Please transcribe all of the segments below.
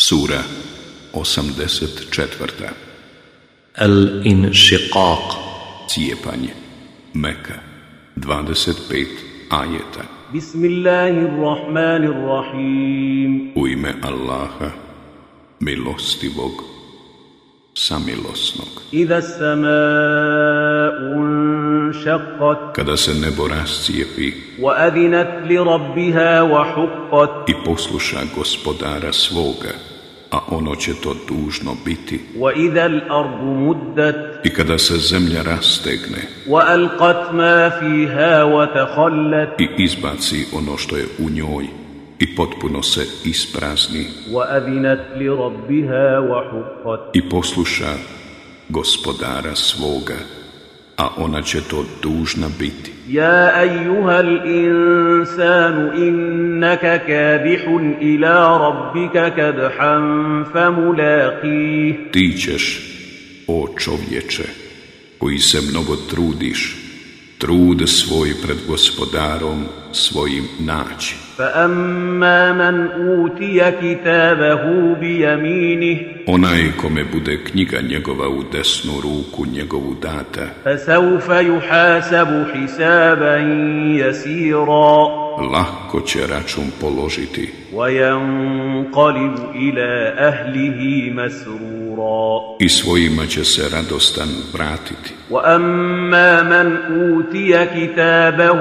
Sura 84. Al-Inshiqaq. Cijepanje. Meka. 25 ajeta. Bismillahirrahmanirrahim. U ime Allaha, milostivog, samilosnog. Iza sama'u shaqqat. Kada se nebo rascijepi Wa adinat li rabbiha wa huqqat. i posluša gospodara svoga, a ono će to dužno biti. Wa iza al-ardu muddat. I kada se zemlja rastegne Wa alqat ma fiha wa takhallat. i izbaci ono što je u njoj i potpuno se isprazni Wa adinat li rabbiha wa huqqat. i posluša gospodara svoga, a ona će to dužna biti. Ya ayyuhal insanu innaka kadihun ila rabbika kadhan famulaqih. Ti ćeš, o čovječe, koji se mnogo trudiš, trud svoj pred gospodarom svojim naći. فأما من أوتي كتابه بيمينه Onaj kome bude knjiga njegova u desnu ruku njegovu data, فسوف يحاسب حسابا يسيرا lahko će račun položiti وينقلب إلى أهله مسرورا i svojima će se radostan vratiti. وأما من أوتي كتابه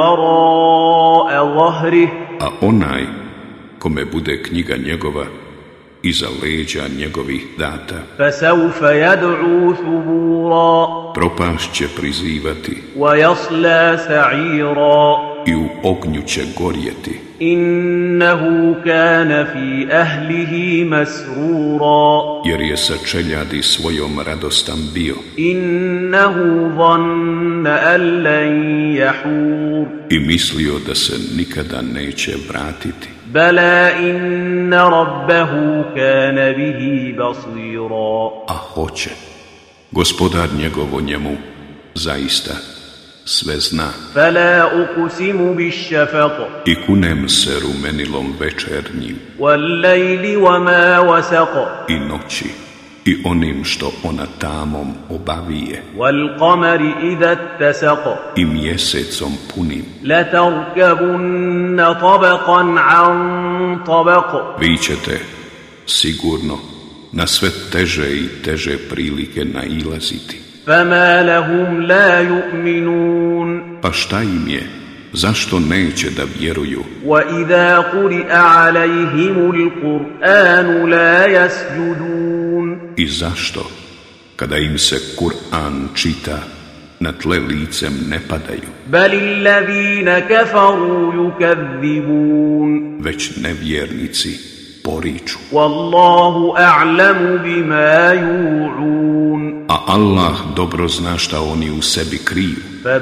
وراء ظهره A onaj kome bude knjiga njegova iza leđa njegovih data, فسوف يدعو ثبورا propast će prizivati ويصلى سعيرا i u ognju će gorjeti. إنه كان في أهله مسرورا Jer je sa čeljadi svojom radostan bio إنه ظن أن لن يحور i mislio da se nikada neće vratiti. بلى إن ربه كان به بصيرا A hoće. Gospodar njegov o njemu zaista sve zna. فلا أقسم بالشفق I kunem se rumenilom večernjim والليل وما وسق i noći i onim što ona tamom obavije والقمر إذا اتسق i mjesecom punim. لتركبن طبقا عن طبق Vi ćete sigurno na sve teže i teže prilike nailaziti. فما لهم لا يؤمنون Pa šta im je? Zašto neće da vjeruju? وإذا قرئ عليهم القرآن لا يسجدون I zašto, kada im se Kur'an čita, na tle licem ne padaju, بل الذين كفروا يكذبون već nevjernici poriču. والله أعلم بما يوعون A Allah dobro zna šta oni u sebi kriju,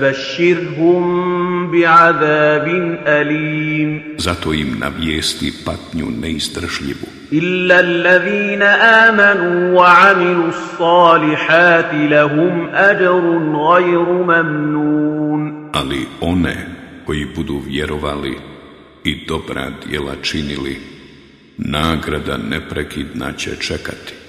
فبشرهم بعذاب أليم zato im navijesti patnju neizdržljivu. إلا الذين آمنوا وعملوا الصالحات لهم أجر غير ممنون Ali one koji budu vjerovali i dobra djela činili, nagrada neprekidna će čekati.